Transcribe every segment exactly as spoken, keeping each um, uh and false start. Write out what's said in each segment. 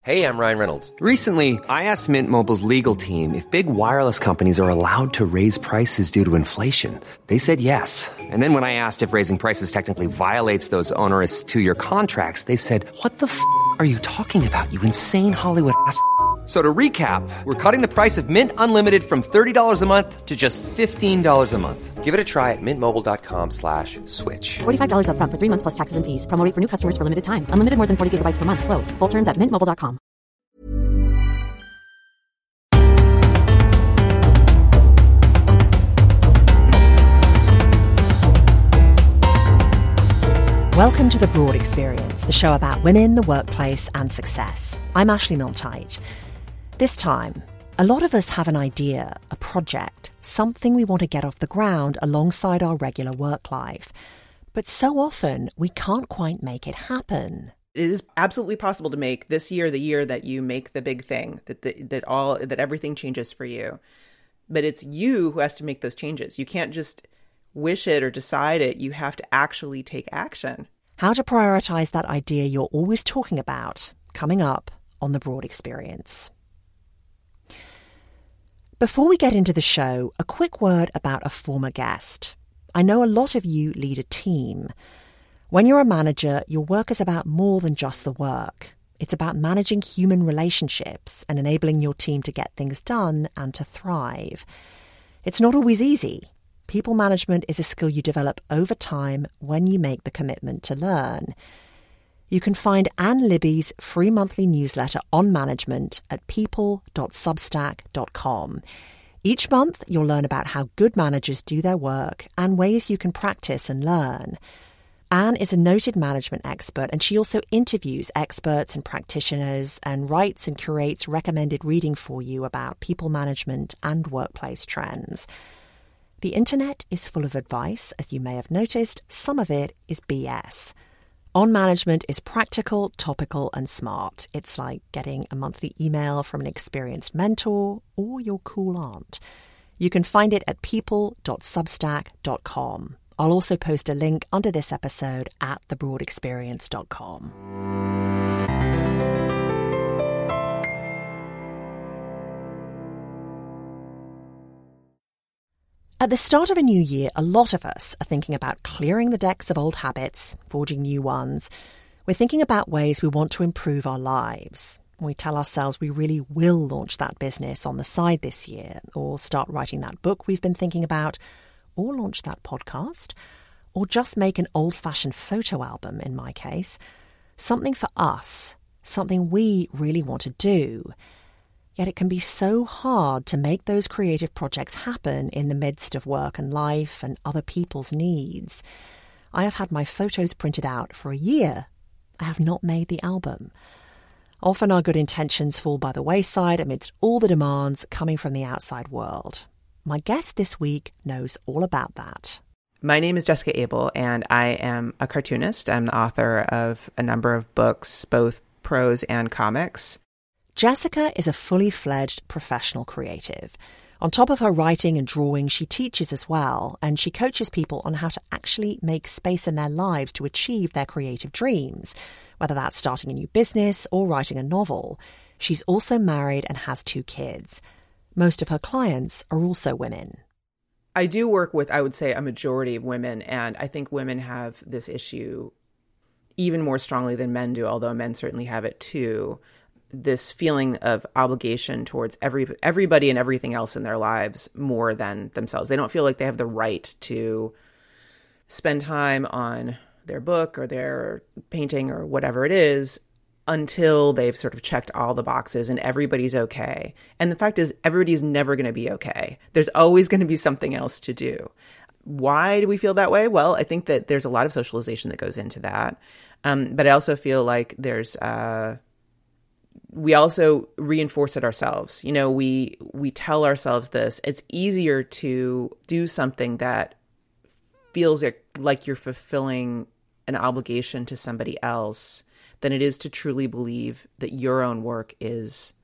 Hey, I'm Ryan Reynolds. Recently, I asked Mint Mobile's legal team if big wireless companies are allowed to raise prices due to inflation. They said yes. And then when I asked if raising prices technically violates those onerous two-year contracts, they said, what the f*** are you talking about, you insane Hollywood ass f- So to recap, we're cutting the price of Mint Unlimited from thirty dollars a month to just fifteen dollars a month. Give it a try at mintmobile.com slash switch. forty-five dollars up front for three months plus taxes and fees. Promo rate for new customers for limited time. Unlimited more than forty gigabytes per month. Slows full terms at mint mobile dot com. Welcome to The Broad Experience, the show about women, the workplace and success. I'm Ashley Milne-Tyte. This time, a lot of us have an idea, a project, something we want to get off the ground alongside our regular work life. But so often, we can't quite make it happen. It is absolutely possible to make this year the year that you make the big thing, that the, that all that everything changes for you. But it's you who has to make those changes. You can't just wish it or decide it. You have to actually take action. How to prioritize that idea you're always talking about, coming up on The Broad Experience. Before we get into the show, a quick word about a former guest. I know a lot of you lead a team. When you're a manager, your work is about more than just the work. It's about managing human relationships and enabling your team to get things done and to thrive. It's not always easy. People management is a skill you develop over time when you make the commitment to learn. You can find Anne Libby's free monthly newsletter on management at people dot substack dot com. Each month, you'll learn about how good managers do their work and ways you can practice and learn. Anne is a noted management expert, and she also interviews experts and practitioners and writes and curates recommended reading for you about people management and workplace trends. The internet is full of advice, as you may have noticed. Some of it is B S. On Management is practical, topical, and smart. It's like getting a monthly email from an experienced mentor or your cool aunt. You can find it at people dot substack dot com. I'll also post a link under this episode at the broad experience dot com. At the start of a new year, a lot of us are thinking about clearing the decks of old habits, forging new ones. We're thinking about ways we want to improve our lives. We tell ourselves we really will launch that business on the side this year, or start writing that book we've been thinking about, or launch that podcast, or just make an old-fashioned photo album, in my case. Something for us, something we really want to do. Yet it can be so hard to make those creative projects happen in the midst of work and life and other people's needs. I have had my photos printed out for a year. I have not made the album. Often our good intentions fall by the wayside amidst all the demands coming from the outside world. My guest this week knows all about that. My name is Jessica Abel, and I am a cartoonist. I'm the author of a number of books, both prose and comics. Jessica is a fully fledged professional creative. On top of her writing and drawing, she teaches as well, and she coaches people on how to actually make space in their lives to achieve their creative dreams, whether that's starting a new business or writing a novel. She's also married and has two kids. Most of her clients are also women. I do work with, I would say, a majority of women, and I think women have this issue even more strongly than men do, although men certainly have it too. This feeling of obligation towards every everybody and everything else in their lives more than themselves. They don't feel like they have the right to spend time on their book or their painting or whatever it is until they've sort of checked all the boxes and everybody's okay. And the fact is, everybody's never going to be okay. There's always going to be something else to do. Why do we feel that way? Well, I think that there's a lot of socialization that goes into that. Um, but I also feel like there's... Uh, we also reinforce it ourselves. You know, we we tell ourselves this. It's easier to do something that feels like, like you're fulfilling an obligation to somebody else than it is to truly believe that your own work is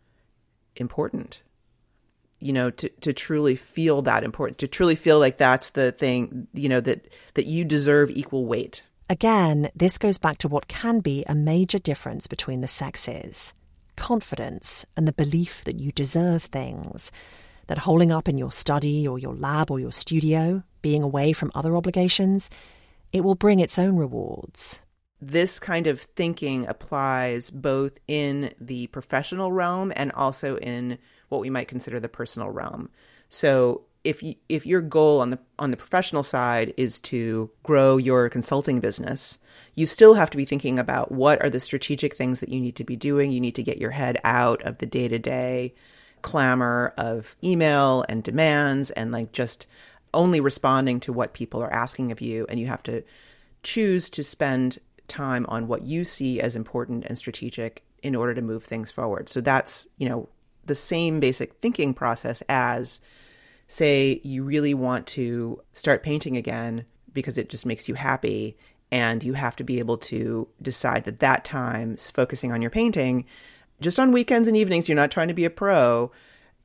important. You know, to, to truly feel that important, to truly feel like that's the thing, you know, that, that you deserve equal weight. Again, this goes back to what can be a major difference between the sexes. confidence and the belief that you deserve things, that holding up in your study or your lab or your studio, being away from other obligations, it will bring its own rewards. This kind of thinking applies both in the professional realm and also in what we might consider the personal realm. So if you, if your goal on the on the professional side is to grow your consulting business, you still have to be thinking about what are the strategic things that you need to be doing. You need to get your head out of the day-to-day clamor of email and demands and like just only responding to what people are asking of you. And you have to choose to spend time on what you see as important and strategic in order to move things forward. So that's, you know, the same basic thinking process as, say, you really want to start painting again because it just makes you happy, and you have to be able to decide that that time is focusing on your painting, just on weekends and evenings, you're not trying to be a pro,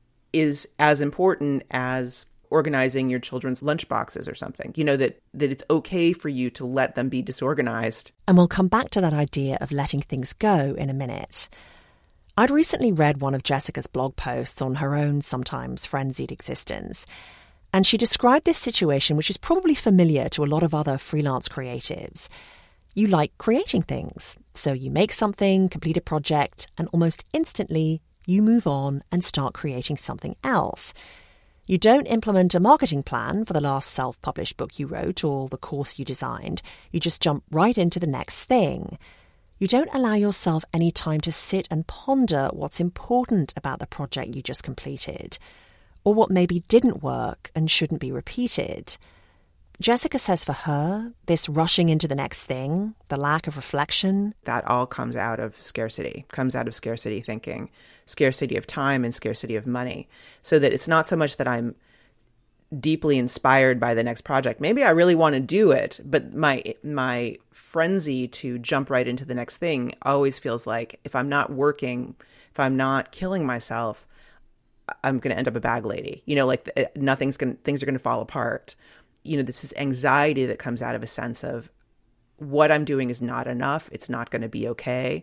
is as important as organizing your children's lunch boxes or something. You know, that that it's okay for you to let them be disorganized. And we'll come back to that idea of letting things go in a minute. I'd recently read one of Jessica's blog posts on her own sometimes frenzied existence, and she described this situation, which is probably familiar to a lot of other freelance creatives. You like creating things, so you make something, complete a project, and almost instantly you move on and start creating something else. You don't implement a marketing plan for the last self-published book you wrote or the course you designed. You just jump right into the next thing. You don't allow yourself any time to sit and ponder what's important about the project you just completed, or what maybe didn't work and shouldn't be repeated. Jessica says for her, this rushing into the next thing, the lack of reflection, that all comes out of scarcity, comes out of scarcity thinking, scarcity of time and scarcity of money. So that it's not so much that I'm deeply inspired by the next project. Maybe I really want to do it, but my my frenzy to jump right into the next thing always feels like if I'm not working, if I'm not killing myself, I'm going to end up a bag lady. You know, like nothing's going things are going to fall apart. You know, this is anxiety that comes out of a sense of what I'm doing is not enough. It's not going to be okay.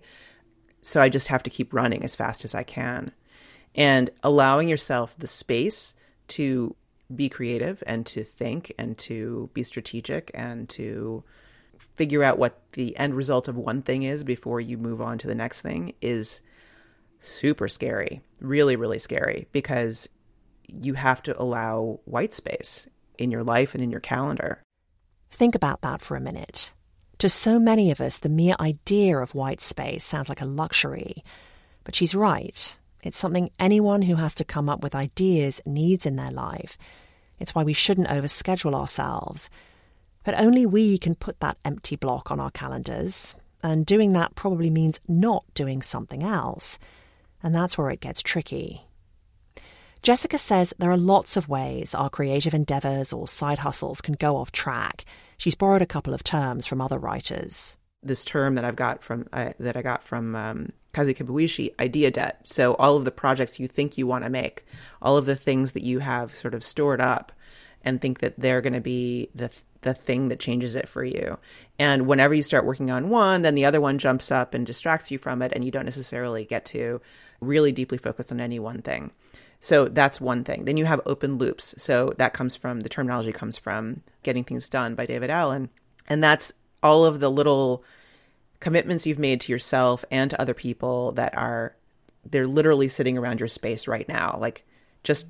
So I just have to keep running as fast as I can. And allowing yourself the space to be creative and to think and to be strategic and to figure out what the end result of one thing is before you move on to the next thing is super scary, really, really scary, because you have to allow white space in your life and in your calendar. Think about that for a minute. To so many of us, the mere idea of white space sounds like a luxury. But she's right. It's something anyone who has to come up with ideas needs in their life. It's why we shouldn't overschedule ourselves. But only we can put that empty block on our calendars. And doing that probably means not doing something else. And that's where it gets tricky. Jessica says there are lots of ways our creative endeavours or side hustles can go off track. She's borrowed a couple of terms from other writers. This term that I've got from uh, that I got from um, Kazi Kibuishi, idea debt. So all of the projects you think you want to make, all of the things that you have sort of stored up and think that they're going to be the the thing that changes it for you. And whenever you start working on one, then the other one jumps up and distracts you from it, and you don't necessarily get to really deeply focus on any one thing. So that's one thing. Then you have open loops. So that comes from, the terminology comes from Getting Things Done by David Allen. And that's all of the little commitments you've made to yourself and to other people that are, they're literally sitting around your space right now. Like, just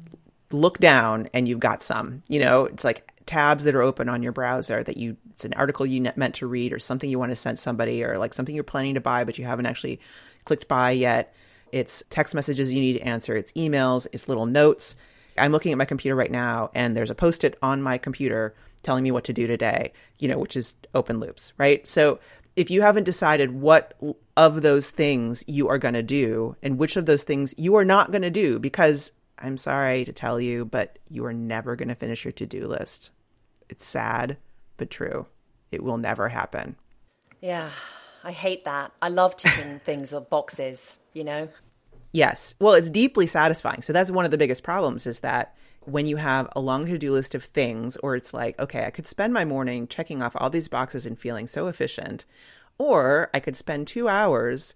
look down and you've got some, you know, it's like tabs that are open on your browser that you, it's an article you meant to read or something you want to send somebody, or like something you're planning to buy, but you haven't actually clicked buy yet. It's text messages you need to answer. It's emails. It's little notes. I'm looking at my computer right now, and there's a Post-it on my computer telling me what to do today, you know, which is open loops, right? So if you haven't decided what of those things you are going to do and which of those things you are not going to do, because I'm sorry to tell you, but you are never going to finish your to-do list. It's sad, but true. It will never happen. Yeah, I hate that. I love ticking things or boxes, you know? Yes. Well, it's deeply satisfying. So that's one of the biggest problems, is that when you have a long to-do list of things, or it's like, okay, I could spend my morning checking off all these boxes and feeling so efficient, or I could spend two hours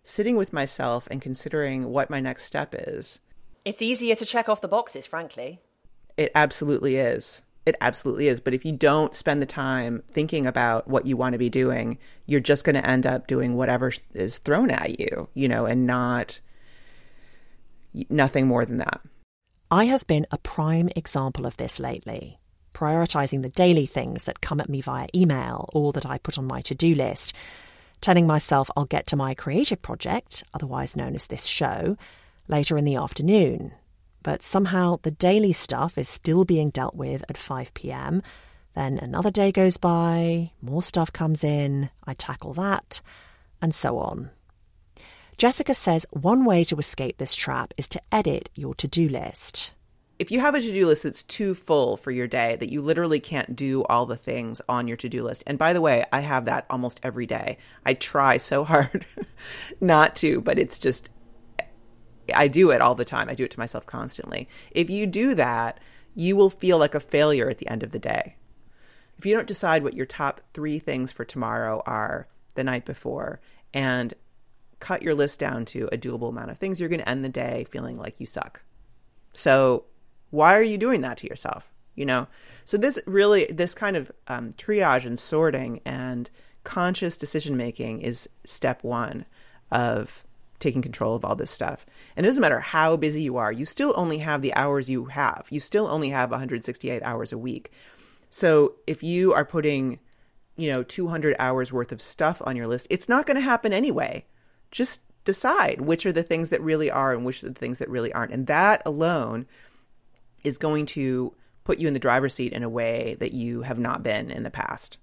sitting with myself and considering what my next step is. It's easier to check off the boxes, frankly. It absolutely is. It absolutely is. But if you don't spend the time thinking about what you want to be doing, you're just going to end up doing whatever is thrown at you, you know, and not nothing more than that. I have been a prime example of this lately, prioritizing the daily things that come at me via email or that I put on my to-do list, telling myself I'll get to my creative project, otherwise known as this show, later in the afternoon. But somehow the daily stuff is still being dealt with at five p.m. Then another day goes by, more stuff comes in, I tackle that, and so on. Jessica says one way to escape this trap is to edit your to-do list. If you have a to-do list that's too full for your day, that you literally can't do all the things on your to-do list. And by the way, I have that almost every day. I try so hard not to, but it's just, I do it all the time. I do it to myself constantly. If you do that, you will feel like a failure at the end of the day. If you don't decide what your top three things for tomorrow are the night before and cut your list down to a doable amount of things, you're going to end the day feeling like you suck. So why are you doing that to yourself? You know, so this really, this kind of um, triage and sorting and conscious decision making is step one of taking control of all this stuff. And it doesn't matter how busy you are, you still only have the hours you have. You still only have one hundred sixty-eight hours a week. So if you are putting, you know, two hundred hours worth of stuff on your list, it's not going to happen anyway. Just decide which are the things that really are and which are the things that really aren't. And that alone is going to put you in the driver's seat in a way that you have not been in the past.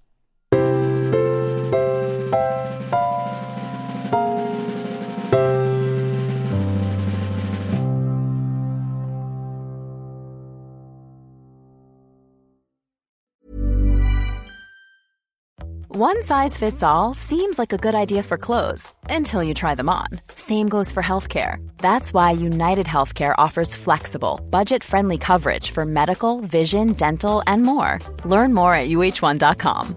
One size fits all seems like a good idea for clothes until you try them on. Same goes for healthcare. That's why United Healthcare offers flexible, budget-friendly coverage for medical, vision, dental, and more. Learn more at U H one dot com.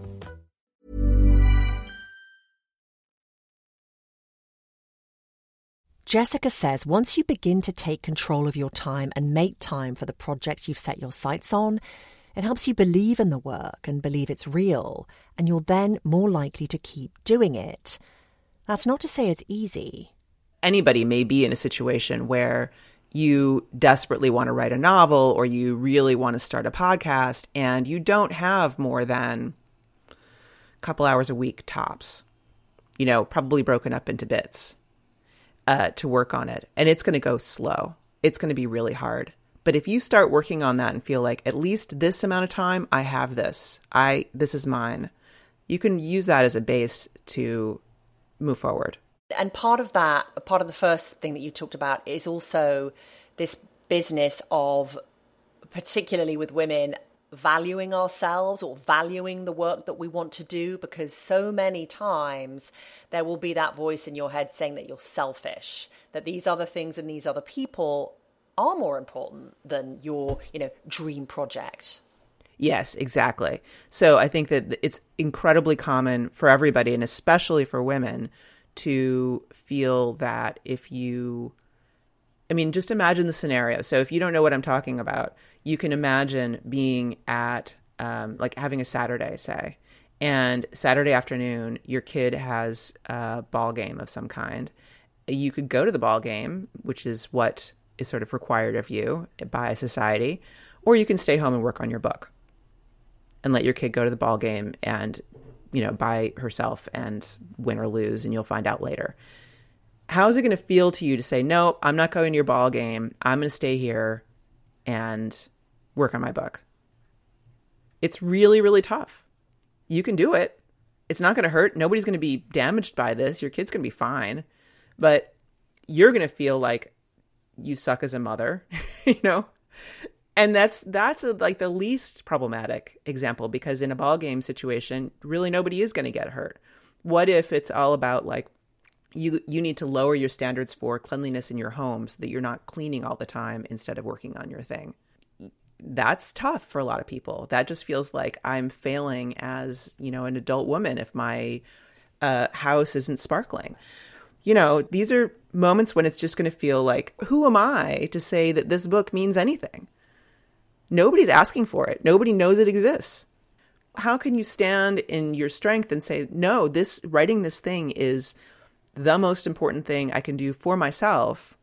Jessica says once you begin to take control of your time and make time for the project you've set your sights on, it helps you believe in the work and believe it's real, and you're then more likely to keep doing it. That's not to say it's easy. Anybody may be in a situation where you desperately want to write a novel or you really want to start a podcast and you don't have more than a couple hours a week tops, you know, probably broken up into bits uh, to work on it. And it's going to go slow. It's going to be really hard. But if you start working on that and feel like at least this amount of time, I have this, I this is mine, you can use that as a base to move forward. And part of that, part of the first thing that you talked about is also this business of, particularly with women, valuing ourselves or valuing the work that we want to do, because so many times there will be that voice in your head saying that you're selfish, that these other things and these other people are more important than your, you know, dream project. Yes, exactly. So I think that it's incredibly common for everybody, and especially for women, to feel that if you, I mean, just imagine the scenario. So if you don't know what I'm talking about, you can imagine being at, um, like having a Saturday, say, and Saturday afternoon, your kid has a ball game of some kind. You could go to the ball game, which is what is sort of required of you by society, or you can stay home and work on your book and let your kid go to the ball game and, you know, by herself and win or lose, and you'll find out later. How is it going to feel to you to say, no, I'm not going to your ball game. I'm going to stay here and work on my book? It's really, really tough. You can do it. It's not going to hurt. Nobody's going to be damaged by this. Your kid's going to be fine, but you're going to feel like you suck as a mother, you know? And that's that's a, like the least problematic example, because in a ball game situation, really nobody is going to get hurt. What if it's all about like you you need to lower your standards for cleanliness in your home so that you're not cleaning all the time instead of working on your thing? That's tough for a lot of people. That just feels like I'm failing as, you know, an adult woman if my uh, house isn't sparkling. You know, these are moments when it's just going to feel like, who am I to say that this book means anything? Nobody's asking for it. Nobody knows it exists. How can you stand in your strength and say, no, this writing this thing is the most important thing I can do for myself,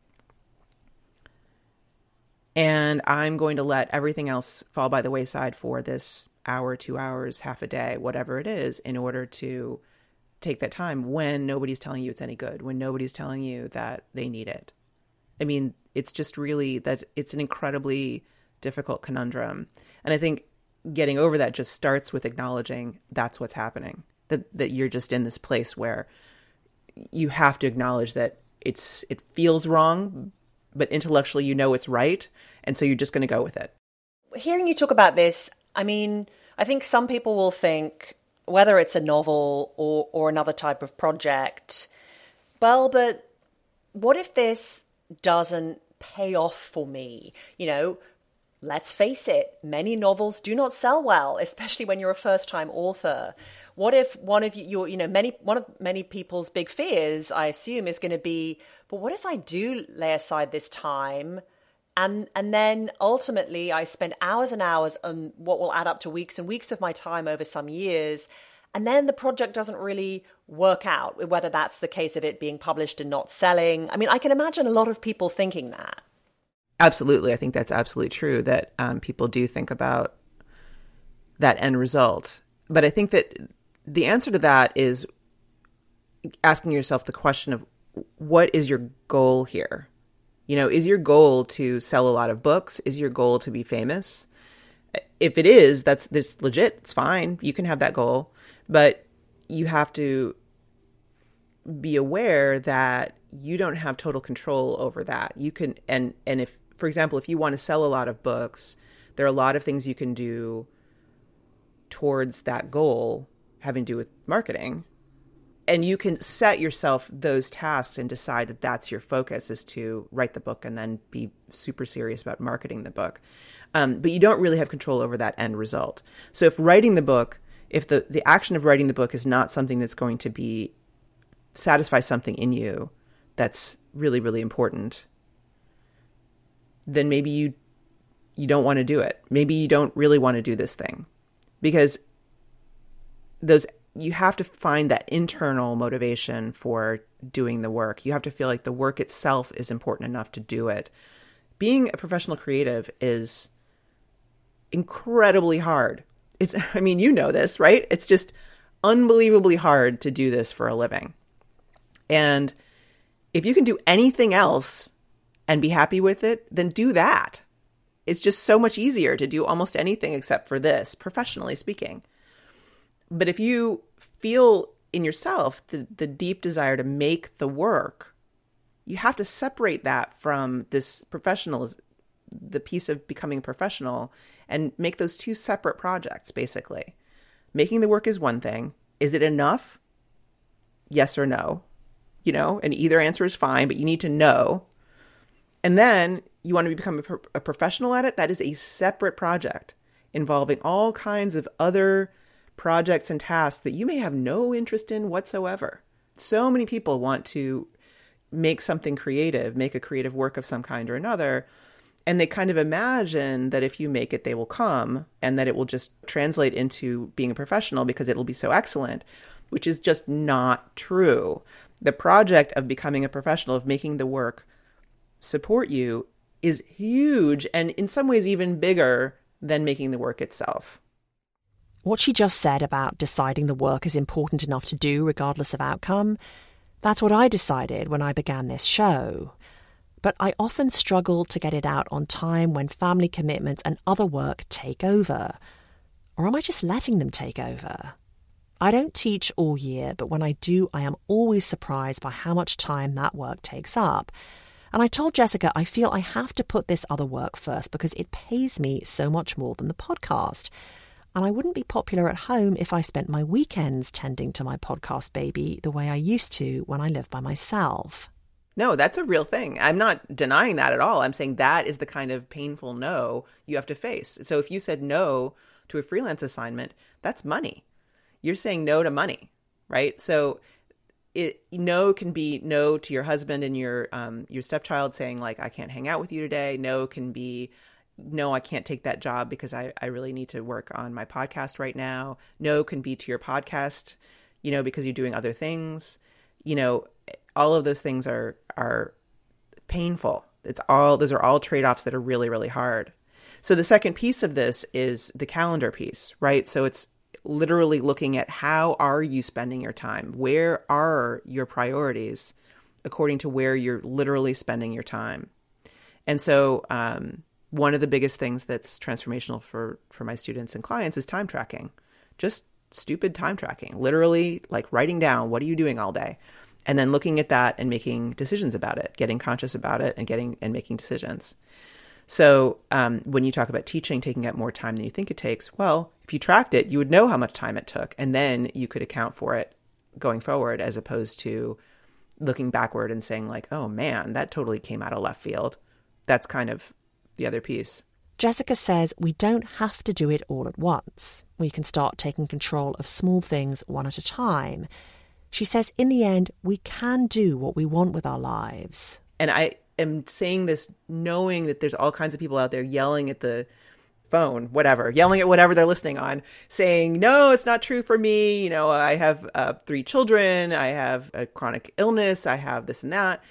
and I'm going to let everything else fall by the wayside for this hour, two hours, half a day, whatever it is, in order to take that time when nobody's telling you it's any good, when nobody's telling you that they need it. I mean, it's just really that it's an incredibly difficult conundrum. And I think getting over that just starts with acknowledging that's what's happening, that that you're just in this place where you have to acknowledge that it's it feels wrong, but intellectually you know it's right. And so you're just going to go with it. Hearing you talk about this, I mean, I think some people will think, whether it's a novel or, or another type of project, well, but what if this doesn't pay off for me? You know, let's face it, many novels do not sell well, especially when you're a first-time author. What if one of you, you know, many one of many people's big fears, I assume, is going to be, but what if I do lay aside this time, and and then ultimately I spend hours and hours on what will add up to weeks and weeks of my time over some years, and then the project doesn't really work out, whether that's the case of it being published and not selling. I mean, I can imagine a lot of people thinking that. Absolutely. I think that's absolutely true, that um, people do think about that end result. But I think that the answer to that is asking yourself the question of, what is your goal here? You know, is your goal to sell a lot of books? Is your goal to be famous? If it is, that's this legit. It's fine. You can have that goal. But you have to be aware that you don't have total control over that. You can, and, and if, for example, if you want to sell a lot of books, there are a lot of things you can do towards that goal having to do with marketing. And you can set yourself those tasks and decide that that's your focus, is to write the book and then be super serious about marketing the book. Um, but you don't really have control over that end result. So if writing the book, if the, the action of writing the book is not something that's going to be satisfy something in you that's really, really important, then maybe you you don't want to do it. Maybe you don't really want to do this thing, because those you have to find that internal motivation for doing the work. You have to feel like the work itself is important enough to do it. Being a professional creative is incredibly hard. It's, I mean, you know this, right? It's just unbelievably hard to do this for a living. And if you can do anything else and be happy with it, then do that. It's just so much easier to do almost anything except for this, professionally speaking. But if you feel in yourself the, the deep desire to make the work, you have to separate that from this professional, the piece of becoming a professional, and make those two separate projects, basically. Making the work is one thing. Is it enough? Yes or no? You know, and either answer is fine, but you need to know. And then you want to become a, pro- a professional at it. That is a separate project involving all kinds of other projects and tasks that you may have no interest in whatsoever. So many people want to make something creative, make a creative work of some kind or another, and they kind of imagine that if you make it, they will come, and that it will just translate into being a professional because it'll be so excellent, which is just not true. The project of becoming a professional, of making the work support you, is huge, and in some ways even bigger than making the work itself. What she just said about deciding the work is important enough to do regardless of outcome, that's what I decided when I began this show. But I often struggle to get it out on time when family commitments and other work take over. Or am I just letting them take over? I don't teach all year, but when I do, I am always surprised by how much time that work takes up. And I told Jessica I feel I have to put this other work first because it pays me so much more than the podcast. And I wouldn't be popular at home if I spent my weekends tending to my podcast baby the way I used to when I lived by myself. No, that's a real thing. I'm not denying that at all. I'm saying that is the kind of painful no you have to face. So if you said no to a freelance assignment, that's money. You're saying no to money, right? So it no can be no to your husband and your um, your stepchild saying like, I can't hang out with you today. No can be, no, I can't take that job because I, I really need to work on my podcast right now. No can be to your podcast, you know, because you're doing other things. You know, all of those things are are painful. It's all, those are all trade-offs that are really, really hard. So the second piece of this is the calendar piece, right? So it's literally looking at how are you spending your time? Where are your priorities according to where you're literally spending your time? And so um, one of the biggest things that's transformational for, for my students and clients is time tracking. Just stupid time tracking, literally like writing down, what are you doing all day? And then looking at that and making decisions about it, getting conscious about it and getting and making decisions. So um, when you talk about teaching taking up more time than you think it takes, well, if you tracked it, you would know how much time it took, and then you could account for it going forward, as opposed to looking backward and saying like, oh man, that totally came out of left field. That's kind of the other piece. Jessica says we don't have to do it all at once. We can start taking control of small things one at a time. She says in the end, we can do what we want with our lives. And I am saying this knowing that there's all kinds of people out there yelling at the phone, whatever, yelling at whatever they're listening on, saying, no, it's not true for me. You know, I have uh, three children. I have a chronic illness. I have this and that.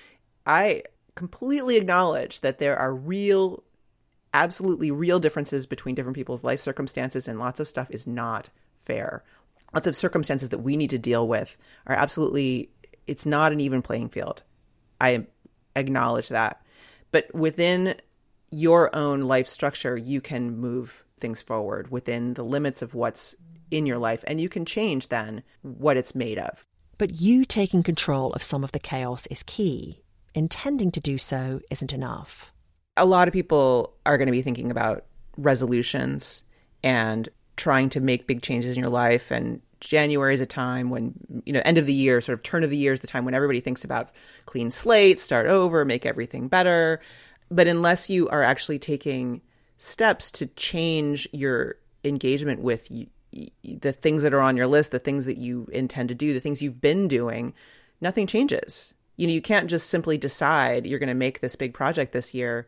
I completely acknowledge that there are real, absolutely real differences between different people's life circumstances, and lots of stuff is not fair. Lots of circumstances that we need to deal with are absolutely, it's not an even playing field. I acknowledge that. But within your own life structure, you can move things forward within the limits of what's in your life, and you can change then what it's made of. But you taking control of some of the chaos is key. Intending to do so isn't enough. A lot of people are going to be thinking about resolutions and trying to make big changes in your life. And January is a time when, you know, end of the year, sort of turn of the year is the time when everybody thinks about clean slate, start over, make everything better. But unless you are actually taking steps to change your engagement with you, the things that are on your list, the things that you intend to do, the things you've been doing, nothing changes. You know, you can't just simply decide you're going to make this big project this year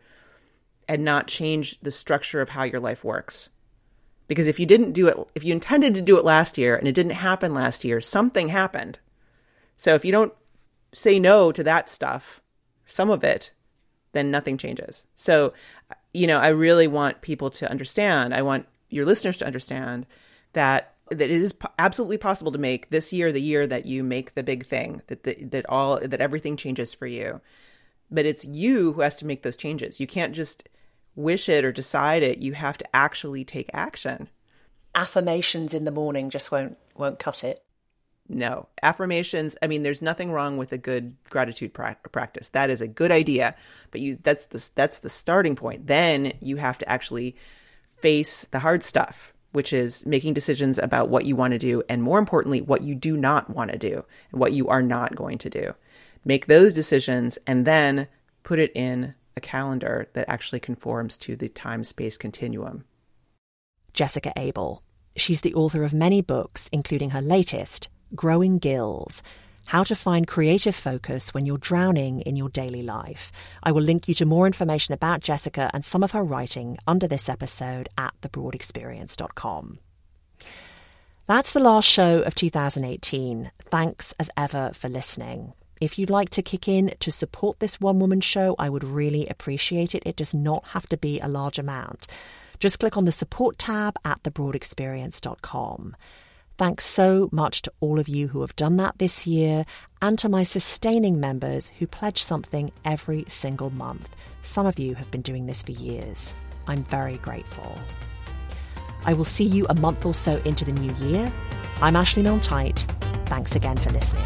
and not change the structure of how your life works. Because if you didn't do it, if you intended to do it last year and it didn't happen last year, something happened. So if you don't say no to that stuff, some of it, then nothing changes. So, you know, I really want people to understand, I want your listeners to understand that that it is po- absolutely possible to make this year the year that you make the big thing, that the, that all that everything changes for you. But it's you who has to make those changes. You can't just wish it or decide it. You have to actually take action. Affirmations in the morning just won't won't cut it. No. Affirmations, I mean, there's nothing wrong with a good gratitude pra- practice. That is a good idea, but you that's the that's the starting point. Then you have to actually face the hard stuff, which is making decisions about what you want to do, and more importantly, what you do not want to do and what you are not going to do. Make those decisions and then put it in a calendar that actually conforms to the time-space continuum. Jessica Abel. She's the author of many books, including her latest, Growing Gills, How to Find Creative Focus When You're Drowning in Your Daily Life. I will link you to more information about Jessica and some of her writing under this episode at the broad experience dot com. That's the last show of two thousand eighteen. Thanks as ever for listening. If you'd like to kick in to support this one-woman show, I would really appreciate it. It does not have to be a large amount. Just click on the support tab at the broad experience dot com. Thanks so much to all of you who have done that this year, and to my sustaining members who pledge something every single month. Some of you have been doing this for years. I'm very grateful. I will see you a month or so into the new year. I'm Ashley Milne-Tyte. Thanks again for listening.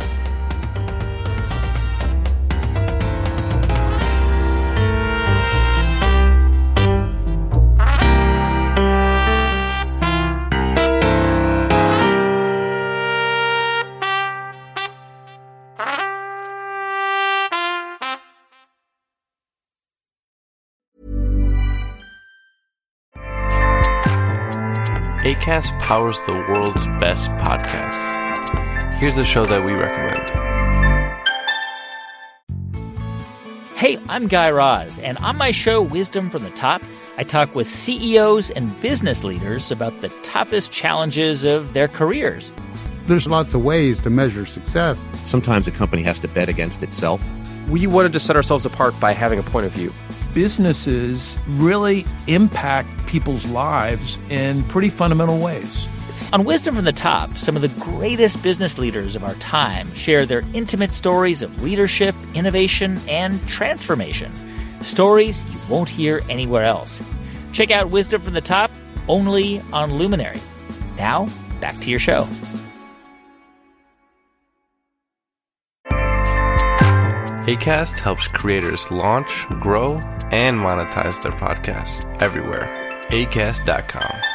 Acast powers the world's best podcasts. Here's a show that we recommend. Hey, I'm Guy Raz, and on my show, Wisdom from the Top, I talk with C E Os and business leaders about the toughest challenges of their careers. There's lots of ways to measure success. Sometimes a company has to bet against itself. We wanted to set ourselves apart by having a point of view. Businesses really impact people's lives in pretty fundamental ways. On Wisdom from the Top, some of the greatest business leaders of our time share their intimate stories of leadership, innovation, and transformation. Stories you won't hear anywhere else. Check out Wisdom from the Top only on Luminary. Now, back to your show. Acast helps creators launch, grow, and monetize their podcasts everywhere. acast dot com.